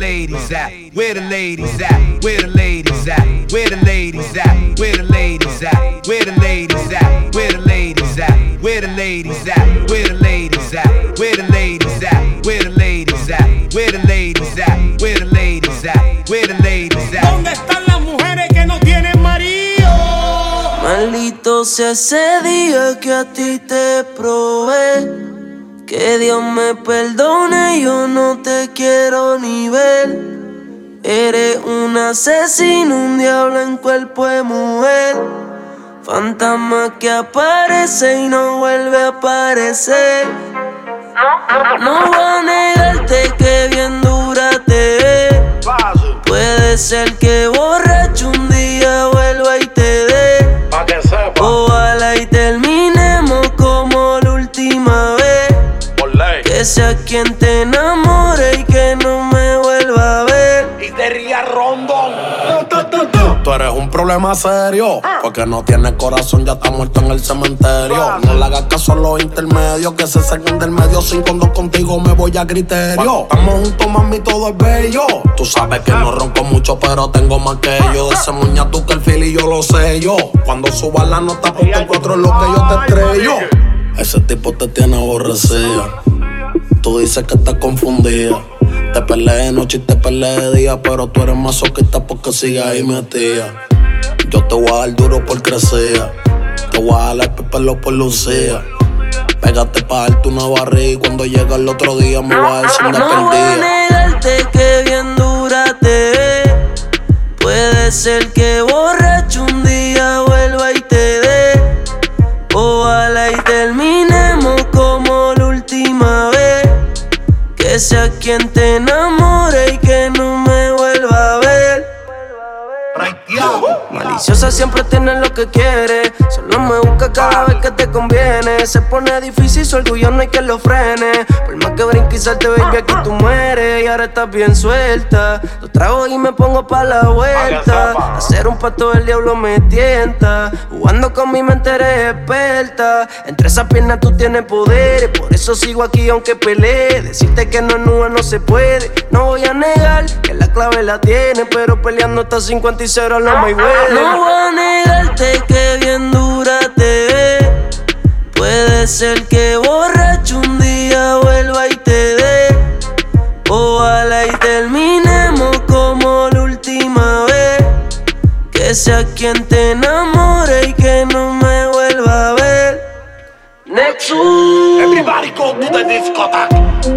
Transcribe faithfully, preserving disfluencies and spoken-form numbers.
ladies at? Where the ladies at? Where the ladies at? Where the ladies at? Where the ladies at? Where the ladies at? Where the ladies at? Where the ladies at? Where the ladies at? Where the ladies at? Where the ladies at? Where the ladies at? Where the ladies at? Where the ladies at? ¿Dónde están las mujeres que no tienen marido? Maldito sea ese día que a ti te probé. Que Dios me perdone, yo no te quiero ni ver. Eres un asesino, un diablo en cuerpo de mujer. Fantasma que aparece y no vuelve a aparecer. No voy a negarte que bien dura te ve. Puede ser que borracho un día vuelva y te dé. Ojalá y terminemos como la última vez. Que sea quien te enamore y que no me vuelva a ver. Y te ría rondón. Tú eres un problema serio, porque no tienes corazón, ya está muerto en el cementerio. No le hagas caso a los intermedios, que se saquen del medio. Sin cuando contigo me voy a criterio. Estamos juntos, mami, todo es bello. Tú sabes que no ronco mucho, pero tengo más que yo. De ese muña tú que el fili yo lo sé yo. Cuando suba la nota, ponte cuatro es lo que yo te estrello. Ese tipo te tiene aborrecida. Tú dices que estás confundida. Te peleé de noche y te peleé de día, pero tú eres masoquista porque sigues ahí metida. Yo te voy a dar duro por crecer. Te voy a dar el pelo por lucía. Pégate pa' darte una barriga y cuando llega el otro día me voy a decir una perdida. No voy a negarte que bien dura te ve. Puede ser que borracho un día vuelva y te dé. Ojalá y terminemos como la última vez. Que sea quien te enamore y que no me vuelva a ver. Maliciosa siempre tiene lo que quiere. Solo me busca cada vez que te conviene. Se pone difícil, su orgullo no hay que lo frene. Por más que brinque y salte, baby, aquí tú mueres. Y ahora estás bien suelta. Lo trago y me pongo pa' la vuelta. Hacer un pacto del diablo me tienta. Jugando con mi mente eres experta. Entre esas piernas tú tienes poder. Por eso sigo aquí aunque pelee. Decirte que no, no, no se puede. No voy a negar que la clave la tiene, pero peleando hasta cincuenta y cero no me huele. No voy a negarte que bien dura te ve. Puede ser que borracho un día vuelva y te dé. Ojalá y terminemos como la última vez. Que sea quien te enamore y que no me vuelva a ver. Nexus. Everybody go to the discotheque.